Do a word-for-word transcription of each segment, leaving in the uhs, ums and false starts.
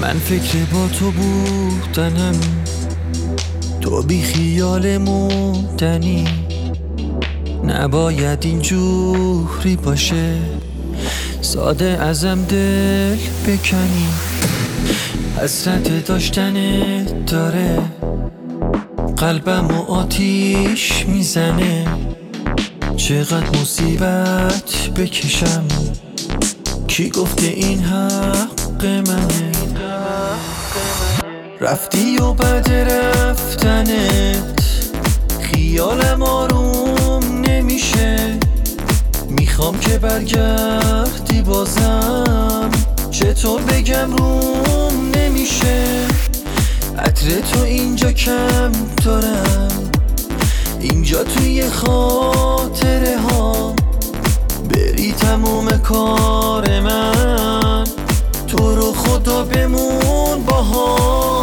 من فکر با تو بودنم، تو بی خیال موندنی. نباید اینجوری باشه، ساده ازم دل بکنی. حسرت داشتنت داره قلبم و آتیش میزنه. چقدر مصیبت بکشم، کی گفته این حق منه؟ رفتی و بعد رفتنت خیالم آروم نمیشه. میخوام که برگردی بازم، چطور بگم روم نمیشه. عطر تو اینجا کم دارم، اینجا توی خاطره ها. بری تموم کار من، تو رو خدا بمون با هم.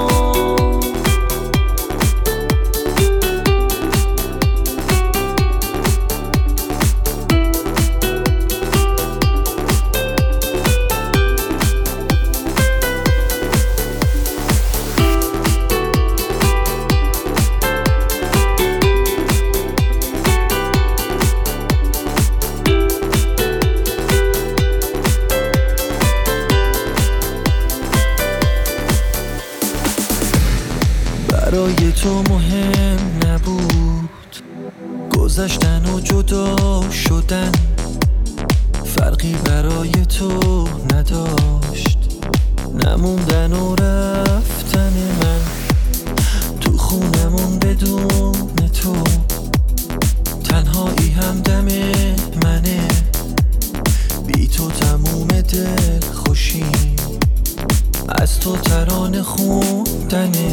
برای تو مهم نبود گذشتن و جدا شدن، فرقی برای تو نداشت نموندن و رفتن من. تو خونمون بدون تو تنهایی همدم منه. بی تو تموم دل خوشیم، از تو ترانه خوندنه.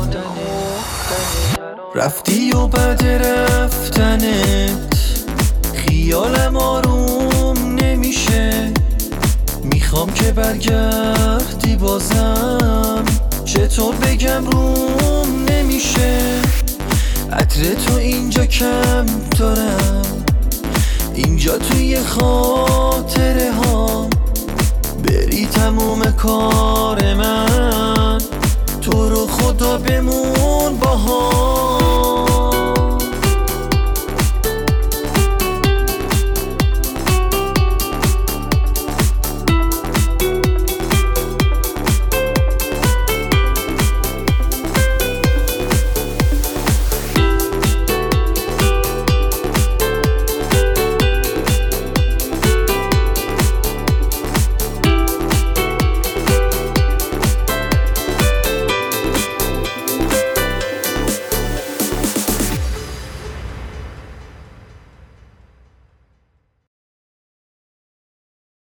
رفتی و بعد رفتنت خیالم آروم نمیشه. میخوام که برگردی بازم، چطور بگم روم نمیشه. عطر تو اینجا کم دارم، اینجا توی خاطره ها. بری تموم کار من، تو رو خدا بمون با هم.